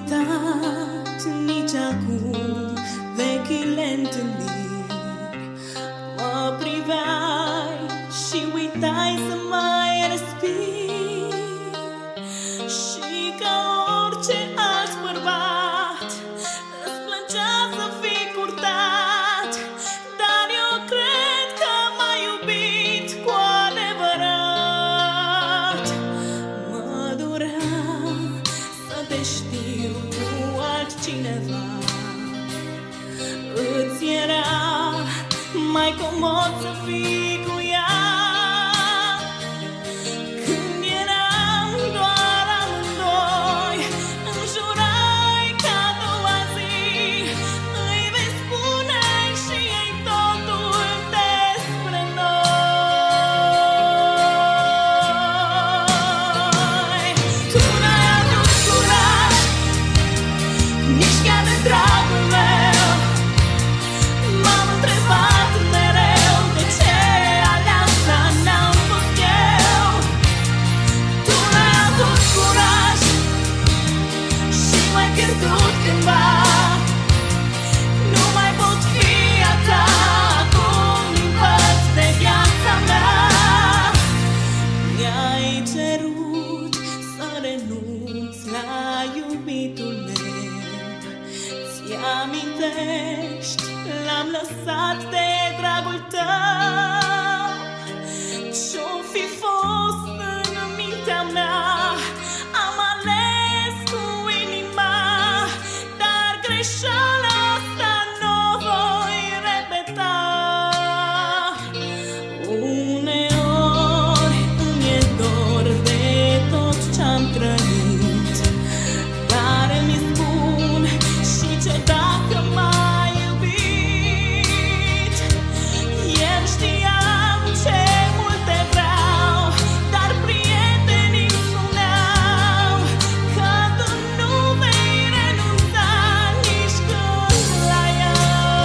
uitat nici acum vechile întâlniri. Mă priveai și uitai să mai respiri. Și ca orice alt bărbat îți plăcea să fii curtat, dar eu cred că m-ai iubit cu adevărat. Mă durea să te știu cu altcineva, îți era mai comod să fii cu ea. Când eram doar amândoi, înjurai ca a doua zi, îi vei spune și ei totul despre noi. Tu n-ai avut curaj, nici chiar de dragul meu. M-am întrebat mereu de ce aleasa n-am fost eu. Tu n-ai avut curaj și m-ai pierdut cândva. Nu mai pot fi a ta, acum îmi văd de viața mea. Mi-ai cerut să renunț la iubitul meu. Ți-amintești? L-am lăsat de dragul tău. Ce-o fi fost în mintea mea, am ales cu inima, dar greșeala asta n-o voi repeta. Uneori îmi e dor de tot ce-am trăit, dar îmi spun și ce dacă m-ai iubit. Eu știam ce mult te vreau, dar prietenii spuneau că tu nu vei renunța nici când la ea.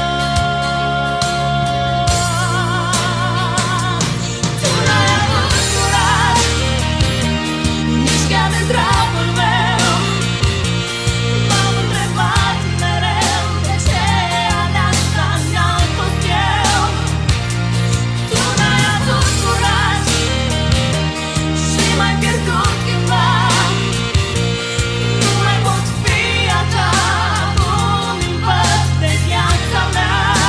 Tu n-ai avut curaj, nici chiar de dragul meu. M-am întrebat mereu de ce aleasa n-am fost eu. Tu n-ai avut curaj și m-ai pierdut cândva. Nu mai pot fi a ta, acum îmi văd de viața mea.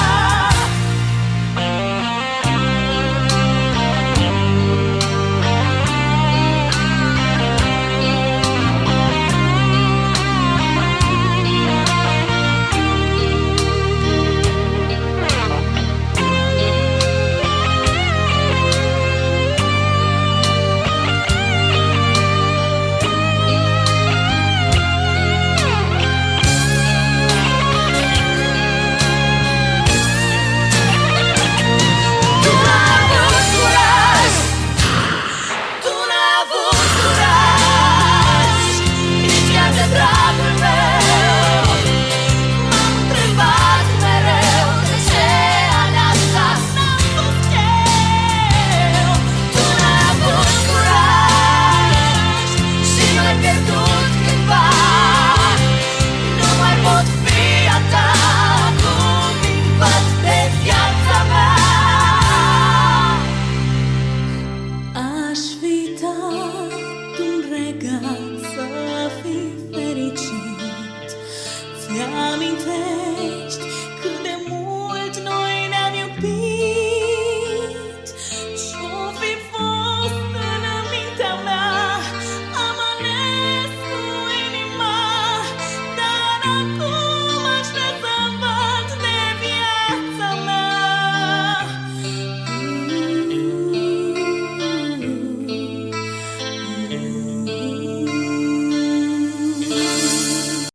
Tu n-ai avut curaj, nici chiar de dragul meu. M-am întrebat mereu de ce aleasa n-am fost eu. Tu n-ai avut curaj și m-ai pierdut cândva. Nu mai pot fi a ta, acum îmi văd de viața mea. Aș fi dat un regat să fii fericit. Ți-amintești?